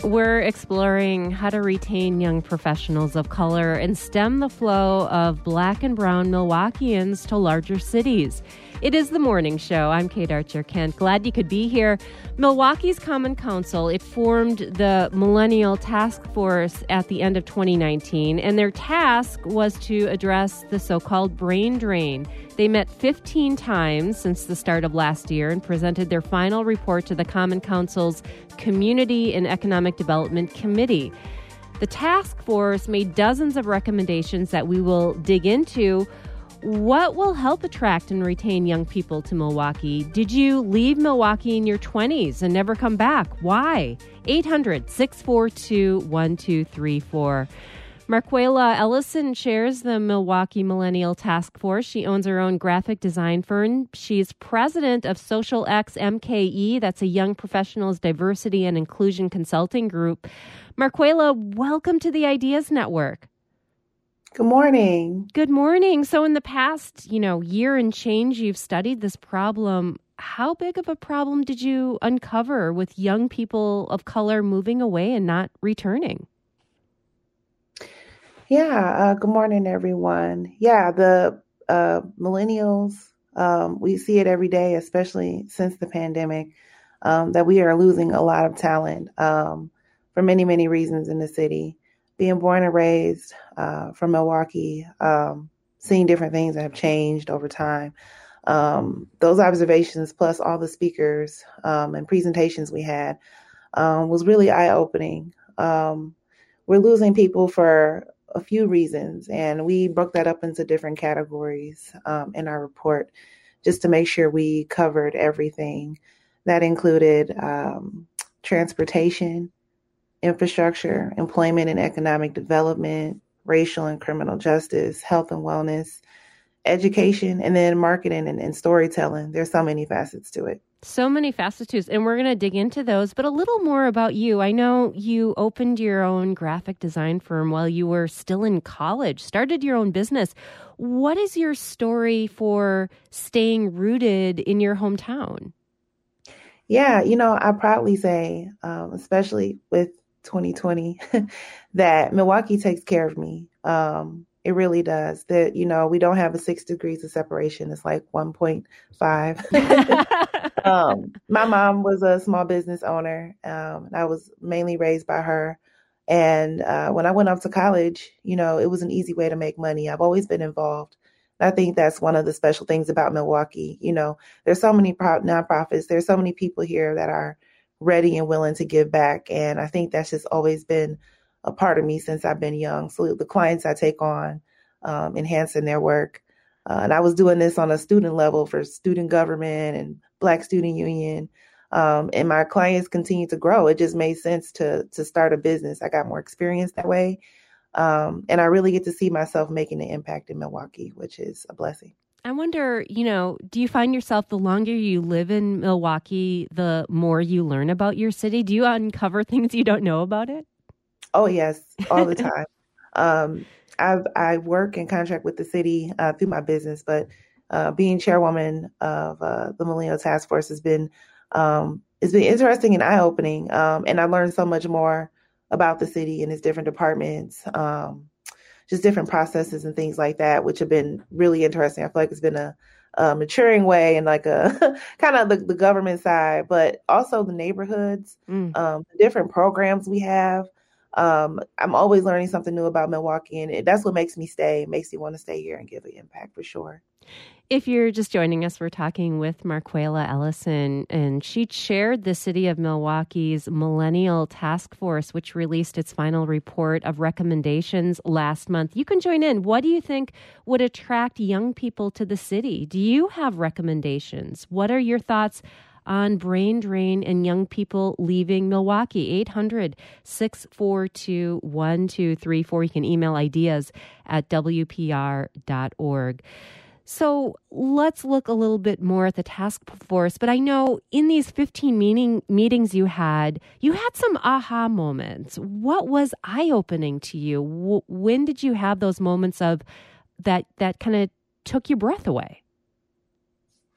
We're exploring how to retain young professionals of color and stem the flow of Black and brown Milwaukeeans to larger cities. It is the morning show. I'm Kate Archer-Kent. Glad you could be here. Milwaukee's Common Council, it formed the Millennial Task Force at the end of 2019, and their task was to address the so-called brain drain. They met 15 times since the start of last year and presented their final report to the Common Council's Community and Economic Development Committee. The task force made dozens of recommendations that we will dig into. What will help attract and retain young people to Milwaukee? Did you leave Milwaukee in your 20s and never come back? Why? 800-642-1234. Marquela Ellison chairs the Milwaukee Millennial Task Force. She owns her own graphic design firm. She's president of Social X MKE. That's a young professionals diversity and inclusion consulting group. Marquela, welcome to the Ideas Network. Good morning. Good morning. So in the past, year and change, you've studied this problem. How big of a problem did you uncover with young people of color moving away and not returning? Yeah. Good morning, everyone. Yeah, the millennials, we see it every day, especially since the pandemic, that we are losing a lot of talent for many, many reasons in the city. Being born and raised from Milwaukee, seeing different things that have changed over time. Those observations, plus all the speakers and presentations we had, was really eye-opening. We're losing people for a few reasons, and we broke that up into different categories in our report just to make sure we covered everything. That included transportation, infrastructure, employment and economic development, racial and criminal justice, health and wellness, education, and then marketing and storytelling. There's so many facets to it. So many facets to it, and we're going to dig into those, but a little more about you. I know you opened your own graphic design firm while you were still in college, started your own business. What is your story for staying rooted in your hometown? Yeah, I proudly say, especially with 2020, that Milwaukee takes care of me. It really does. That, we don't have a 6 degrees of separation. It's like 1.5. My mom was a small business owner. And I was mainly raised by her. And when I went off to college, it was an easy way to make money. I've always been involved. I think that's one of the special things about Milwaukee. There's so many nonprofits. There's so many people here that are ready and willing to give back. And I think that's just always been a part of me since I've been young. So the clients I take on, enhancing their work. And I was doing this on a student level for student government and Black Student Union. And my clients continue to grow. It just made sense to start a business. I got more experience that way. And I really get to see myself making an impact in Milwaukee, which is a blessing. I wonder, do you find yourself the longer you live in Milwaukee, the more you learn about your city? Do you uncover things you don't know about it? Oh, yes, all the time. I work and contract with the city through my business, but being chairwoman of the Millennial Task Force has been it's been interesting and eye-opening. And I learned so much more about the city and its different departments, just different processes and things like that, which have been really interesting. I feel like it's been a maturing way and like a kind of the government side, but also the neighborhoods, the different programs we have. I'm always learning something new about Milwaukee, and that's what makes me stay. It makes me want to stay here and give an impact for sure. If you're just joining us, we're talking with Marquela Ellison, and she chaired the City of Milwaukee's Millennial Task Force, which released its final report of recommendations last month. You can join in. What do you think would attract young people to the city? Do you have recommendations? What are your thoughts on brain drain and young people leaving Milwaukee? 800-642-1234. You can email ideas at WPR.org. So let's look a little bit more at the task force. But I know in these 15 meetings you had some aha moments. What was eye-opening to you? When did you have those moments of that kind of took your breath away?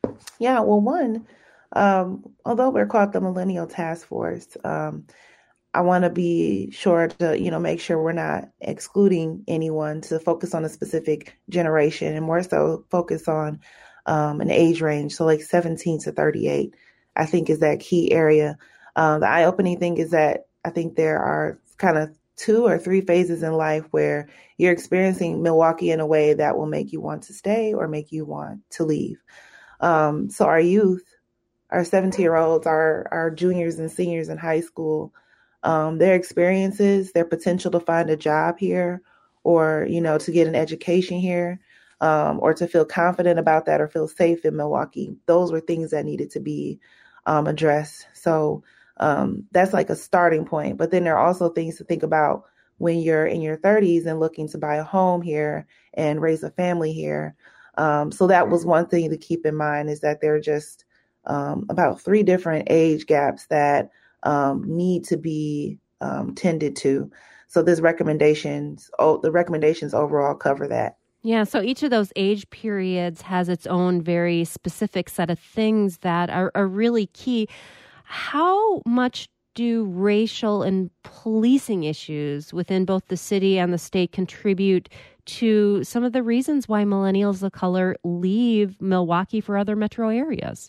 Yeah, well, one, although we're called the Millennial Task Force, I want to be sure to, make sure we're not excluding anyone, to focus on a specific generation and more so focus on an age range. So like 17 to 38, I think is that key area. The eye-opening thing is that I think there are kind of 2 or 3 phases in life where you're experiencing Milwaukee in a way that will make you want to stay or make you want to leave. So our youth, our 17-year-olds, our juniors and seniors in high school, their experiences, their potential to find a job here or, to get an education here, or to feel confident about that or feel safe in Milwaukee. Those were things that needed to be addressed. So that's like a starting point. But then there are also things to think about when you're in your 30s and looking to buy a home here and raise a family here. So that was one thing to keep in mind, is that there are just about 3 different age gaps that need to be tended to. So the recommendations overall cover that. Yeah, so each of those age periods has its own very specific set of things that are really key. How much do racial and policing issues within both the city and the state contribute to some of the reasons why millennials of color leave Milwaukee for other metro areas?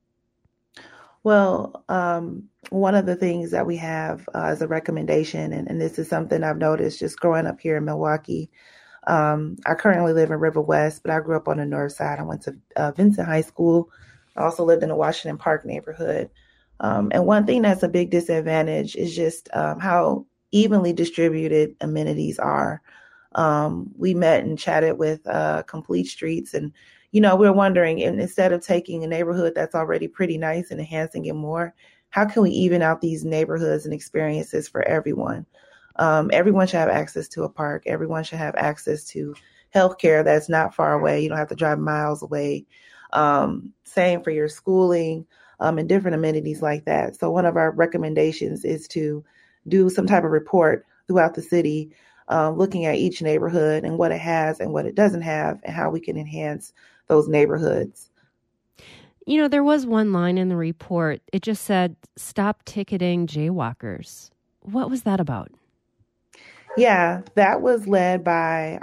Well, one of the things that we have as a recommendation, and this is something I've noticed just growing up here in Milwaukee. I currently live in River West, but I grew up on the north side. I went to Vincent High School. I also lived in the Washington Park neighborhood. And one thing that's a big disadvantage is just how evenly distributed amenities are. We met and chatted with Complete Streets, and we were wondering, and instead of taking a neighborhood that's already pretty nice and enhancing it more, how can we even out these neighborhoods and experiences for everyone? Everyone should have access to a park. Everyone should have access to healthcare that's not far away. You don't have to drive miles away. Same for your schooling, and different amenities like that. So one of our recommendations is to do some type of report throughout the city, looking at each neighborhood and what it has and what it doesn't have and how we can enhance those neighborhoods. There was one line in the report. It just said, "Stop ticketing jaywalkers." What was that about? Yeah, that was led by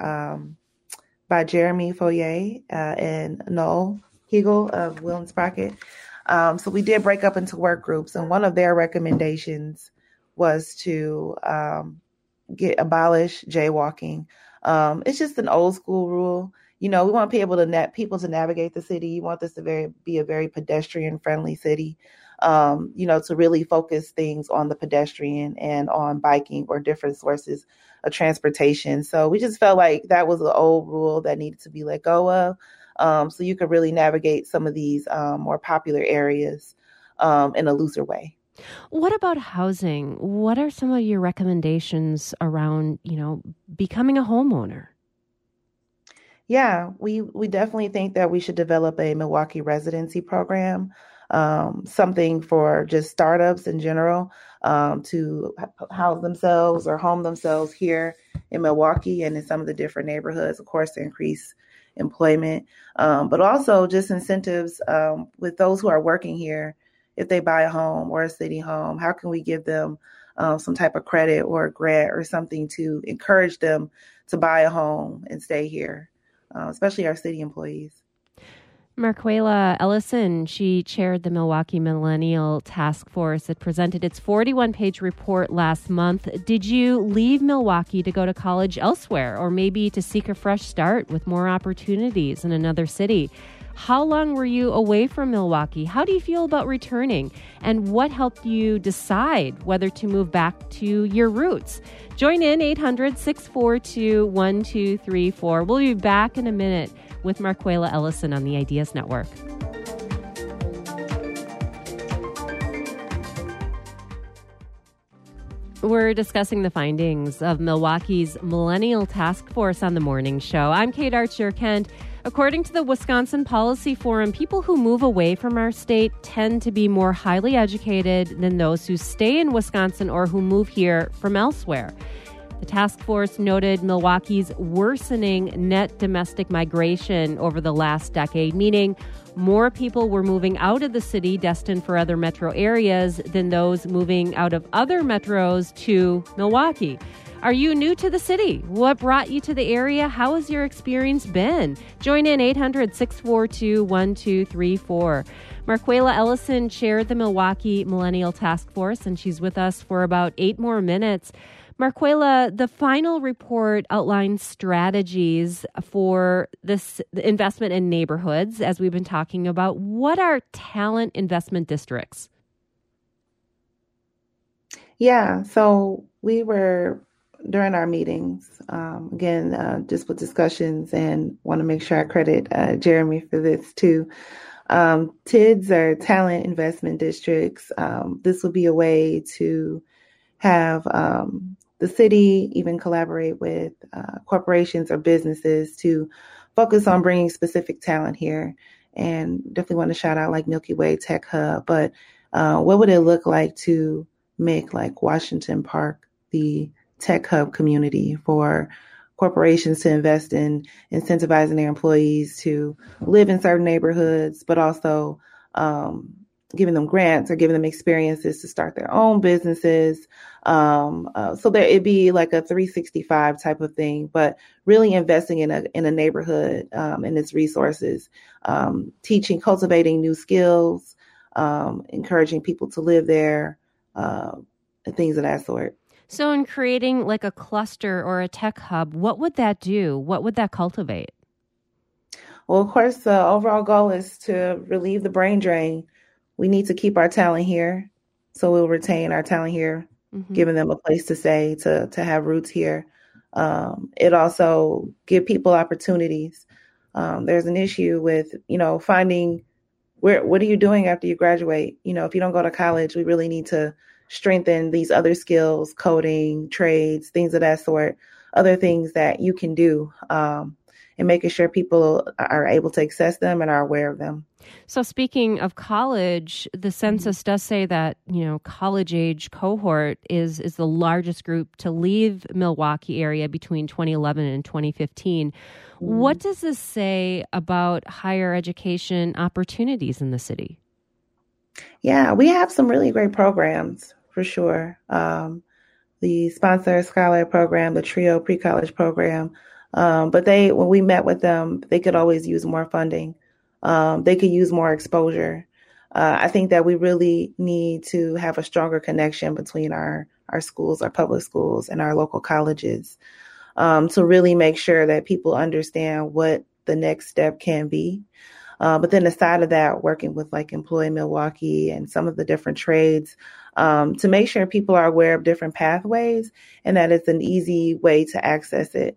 by Jeremy Foyer and Noel Hegel of Will and Sprocket. So we did break up into work groups, and one of their recommendations was to abolish jaywalking. It's just an old school rule. We want people to navigate the city. You want this to be a very pedestrian friendly city. To really focus things on the pedestrian and on biking or different sources of transportation. So we just felt like that was an old rule that needed to be let go of. So you could really navigate some of these more popular areas in a looser way. What about housing? What are some of your recommendations around, becoming a homeowner? Yeah, we definitely think that we should develop a Milwaukee residency program, something for just startups in general, to house themselves or home themselves here in Milwaukee and in some of the different neighborhoods, of course, to increase employment, but also just incentives with those who are working here. If they buy a home or a city home, how can we give them some type of credit or a grant or something to encourage them to buy a home and stay here, especially our city employees? Marquela Ellison, she chaired the Milwaukee Millennial Task Force. It presented its 41-page report last month. Did you leave Milwaukee to go to college elsewhere, or maybe to seek a fresh start with more opportunities in another city? How long were you away from Milwaukee? How do you feel about returning? And what helped you decide whether to move back to your roots? Join in 800-642-1234. We'll be back in a minute with Marquela Ellison on the Ideas Network. We're discussing the findings of Milwaukee's Millennial Task Force on the Morning Show. I'm Kate Archer-Kent. According to the Wisconsin Policy Forum, people who move away from our state tend to be more highly educated than those who stay in Wisconsin or who move here from elsewhere. The task force noted Milwaukee's worsening net domestic migration over the last decade, meaning more people were moving out of the city destined for other metro areas than those moving out of other metros to Milwaukee. Are you new to the city? What brought you to the area? How has your experience been? Join in 800-642-1234. Marquela Ellison chaired the Milwaukee Millennial Task Force, and she's with us for about 8 more minutes. Marquela, the final report outlines strategies for this investment in neighborhoods, as we've been talking about. What are talent investment districts? Yeah, so we were, during our meetings, just with discussions, and want to make sure I credit Jeremy for this too. TIDs are talent investment districts. This will be a way to have the city even collaborate with corporations or businesses to focus on bringing specific talent here. And definitely want to shout out like Milky Way Tech Hub. But what would it look like to make like Washington Park the tech hub community for corporations to invest in incentivizing their employees to live in certain neighborhoods, but also giving them grants or giving them experiences to start their own businesses. So there it'd be like a 365 type of thing, but really investing in a neighborhood and its resources, cultivating new skills, encouraging people to live there, and things of that sort. So in creating like a cluster or a tech hub, what would that do? What would that cultivate? Well, of course, the overall goal is to relieve the brain drain. We need to keep our talent here, so we'll retain our talent here, giving them a place to stay, to have roots here. It also give people opportunities. There's an issue with, finding what are you doing after you graduate? If you don't go to college, we really need to strengthen these other skills, coding, trades, things of that sort, other things that you can do, and making sure people are able to access them and are aware of them. So speaking of college, the census does say that, college age cohort is the largest group to leave Milwaukee area between 2011 and 2015. What does this say about higher education opportunities in the city? Yeah, we have some really great programs for sure. The Sponsor Scholar program, the TRIO pre-college program. But when we met with them, they could always use more funding. They could use more exposure. I think that we really need to have a stronger connection between our schools, our public schools, and our local colleges, to really make sure that people understand what the next step can be. But then aside of that, working with like Employ Milwaukee and some of the different trades, to make sure people are aware of different pathways and that it's an easy way to access it.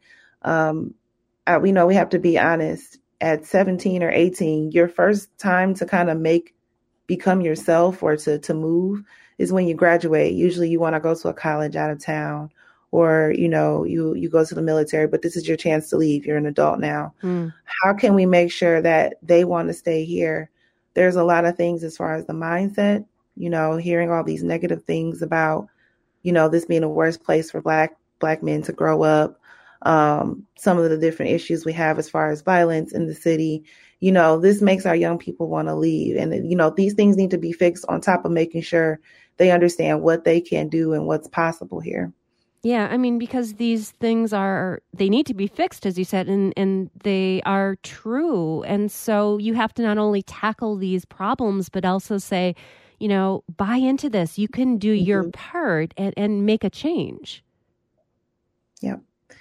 We know we have to be honest. At 17 or 18, your first time to kind of become yourself or to move is when you graduate. Usually you want to go to a college out of town, or, you go to the military, but this is your chance to leave. You're an adult now. How can we make sure that they want to stay here? There's a lot of things as far as the mindset, hearing all these negative things about, this being the worst place for black men to grow up. Some of the different issues we have as far as violence in the city, this makes our young people want to leave. And, these things need to be fixed on top of making sure they understand what they can do and what's possible here. Yeah, I mean, because these things they need to be fixed, as you said, and they are true. And so you have to not only tackle these problems, but also say, buy into this. You can do your part and make a change. Yeah.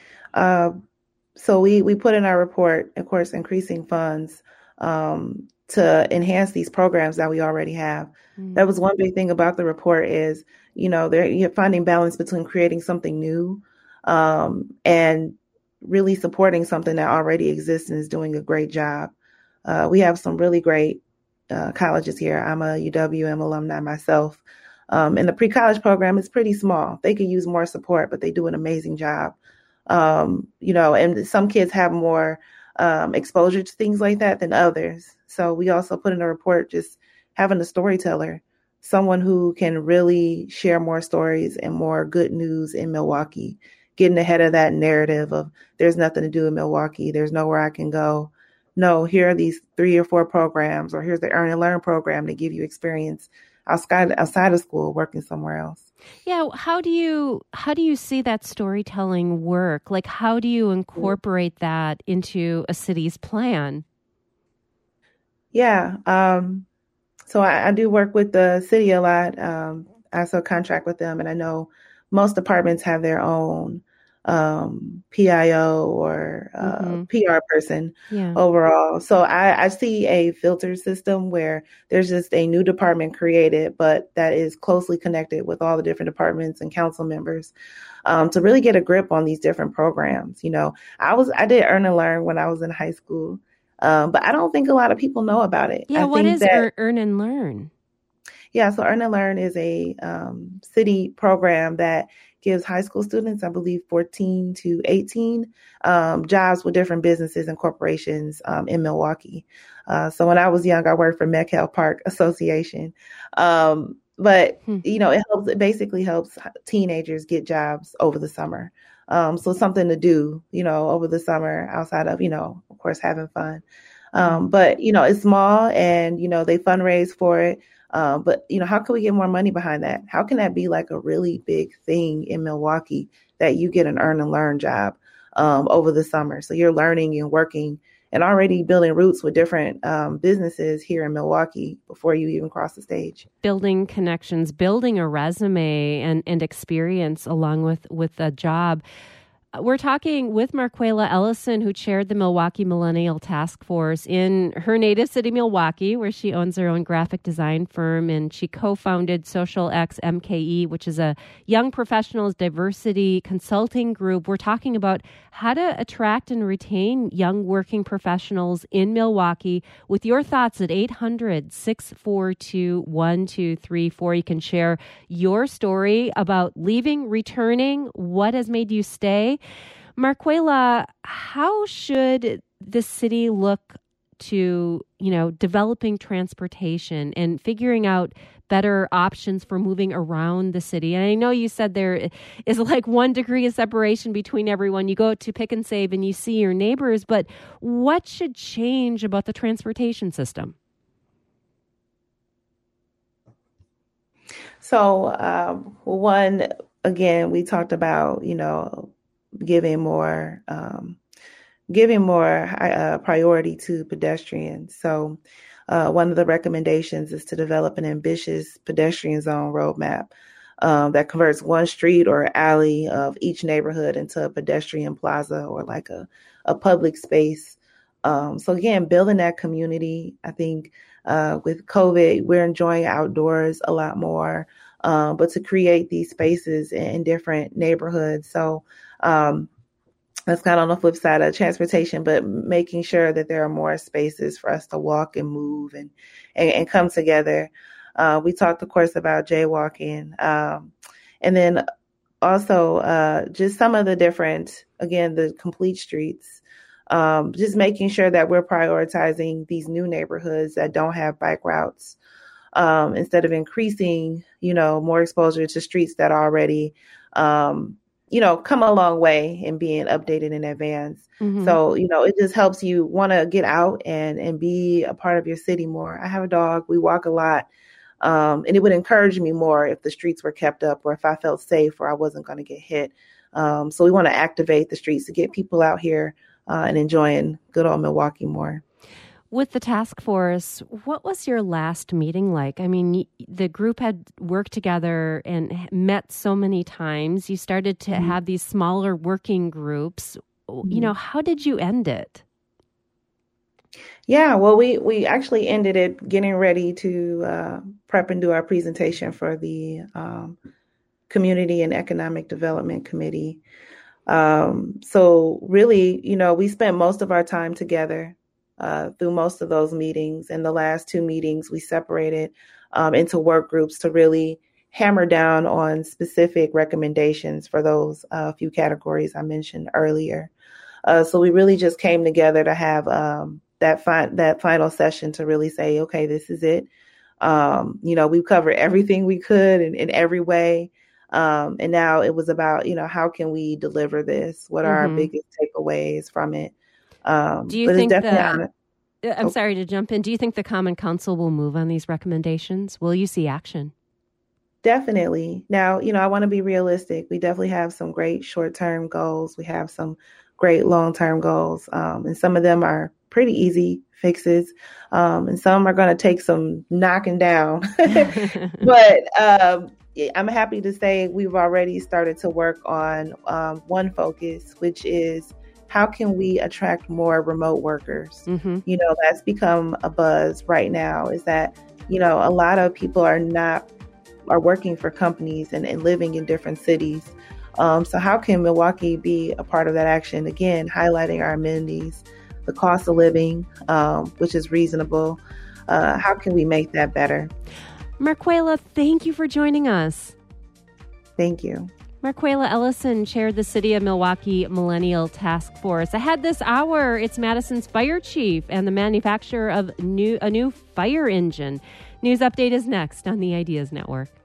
So we put in our report, of course, increasing funds to enhance these programs that we already have. That was one big thing about the report is, you're finding balance between creating something new and really supporting something that already exists and is doing a great job. We have some really great colleges here. I'm a UWM alumni myself. And the pre-college program is pretty small. They could use more support, but they do an amazing job. And some kids have more exposure to things like that than others. So we also put in a report just having a storyteller, someone who can really share more stories and more good news in Milwaukee getting ahead of that narrative of there's nothing to do in Milwaukee. There's nowhere I can go. No, here are these 3 or 4 programs, or here's the Earn and Learn program to give you experience outside of school, working somewhere else. Yeah, how do you see that storytelling work? Like, how do you incorporate that into a city's plan? Yeah, so I do work with the city a lot. I also contract with them, and I know most departments have their own PIO or PR person overall. So I see a filter system where there's just a new department created, but that is closely connected with all the different departments and council members to really get a grip on these different programs. You know, I did Earn and Learn when I was in high school, but I don't think a lot of people know about it. Yeah, what is Earn and Learn? Yeah, so Earn and Learn is a city program that gives high school students, I believe 14 to 18, jobs with different businesses and corporations in Milwaukee. So when I was young, I worked for Metcalf Park Association. But, you know, it basically helps teenagers get jobs over the summer. So something to do, you know, over the summer outside of, you know, of course, having fun. But, you know, it's small and, you know, they fundraise for it. But, you know, how can we get more money behind that? How can that be like a really big thing in Milwaukee that you get an Earn and Learn job over the summer? So you're learning and working and already building roots with different businesses here in Milwaukee before you even cross the stage. Building connections, building a resume and experience along with a job. We're talking with Marquela Ellison, who chaired the Milwaukee Millennial Task Force in her native city, Milwaukee, where she owns her own graphic design firm, and she co-founded Social X MKE, which is a young professionals diversity consulting group. We're talking about how to attract and retain young working professionals in Milwaukee. With your thoughts at 800-642-1234, you can share your story about leaving, returning, what has made you stay. Marquela, how should the city look to, you know, developing transportation and figuring out better options for moving around the city? And I know you said there is like 1 degree of separation between everyone. You go to Pick and Save and you see your neighbors, but what should change about the transportation system? So, one, again, we talked about, you know, giving more priority to pedestrians. So one of the recommendations is to develop an ambitious pedestrian zone roadmap that converts one street or alley of each neighborhood into a pedestrian plaza or like a public space. So again, building that community. I think with COVID, we're enjoying outdoors a lot more, but to create these spaces in different neighborhoods. So that's kind of on the flip side of transportation, but making sure that there are more spaces for us to walk and move and come together. We talked, of course, about jaywalking. And then also just some of the different, again, the complete streets, just making sure that we're prioritizing these new neighborhoods that don't have bike routes instead of increasing, you know, more exposure to streets that already you know, come a long way in being updated in advance. Mm-hmm. So, you know, it just helps you want to get out and be a part of your city more. I have a dog. We walk a lot. And it would encourage me more if the streets were kept up or if I felt safe or I wasn't going to get hit. So we want to activate the streets to get people out here and enjoying good old Milwaukee more. With the task force, what was your last meeting like? I mean, the group had worked together and met so many times. You started to have these smaller working groups. You know, how did you end it? Yeah, well, we actually ended it getting ready to prep and do our presentation for the Community and Economic Development Committee. So really, you know, we spent most of our time together. Through most of those meetings. And the last 2 meetings, we separated into work groups to really hammer down on specific recommendations for those few categories I mentioned earlier. So we really just came together to have that final session to really say, okay, this is it. You know, we've covered everything we could in every way. And now it was about, how can we deliver this? What are our biggest takeaways from it? Do you think I'm sorry to jump in. Do you think the Common Council will move on these recommendations? Will you see action? Definitely. Now, I want to be realistic. We definitely have some great short-term goals. We have some great long-term goals. And some of them are pretty easy fixes. And some are going to take some knocking down. But I'm happy to say we've already started to work on one focus, which is how can we attract more remote workers? That's become a buzz right now, is that, a lot of people are working for companies and living in different cities. So how can Milwaukee be a part of that action? Again, highlighting our amenities, the cost of living, which is reasonable. How can we make that better? Marquela, thank you for joining us. Thank you. Marquela Ellison chaired the City of Milwaukee Millennial Task Force. Ahead this hour, it's Madison's fire chief and the manufacturer of a new fire engine. News Update is next on the Ideas Network.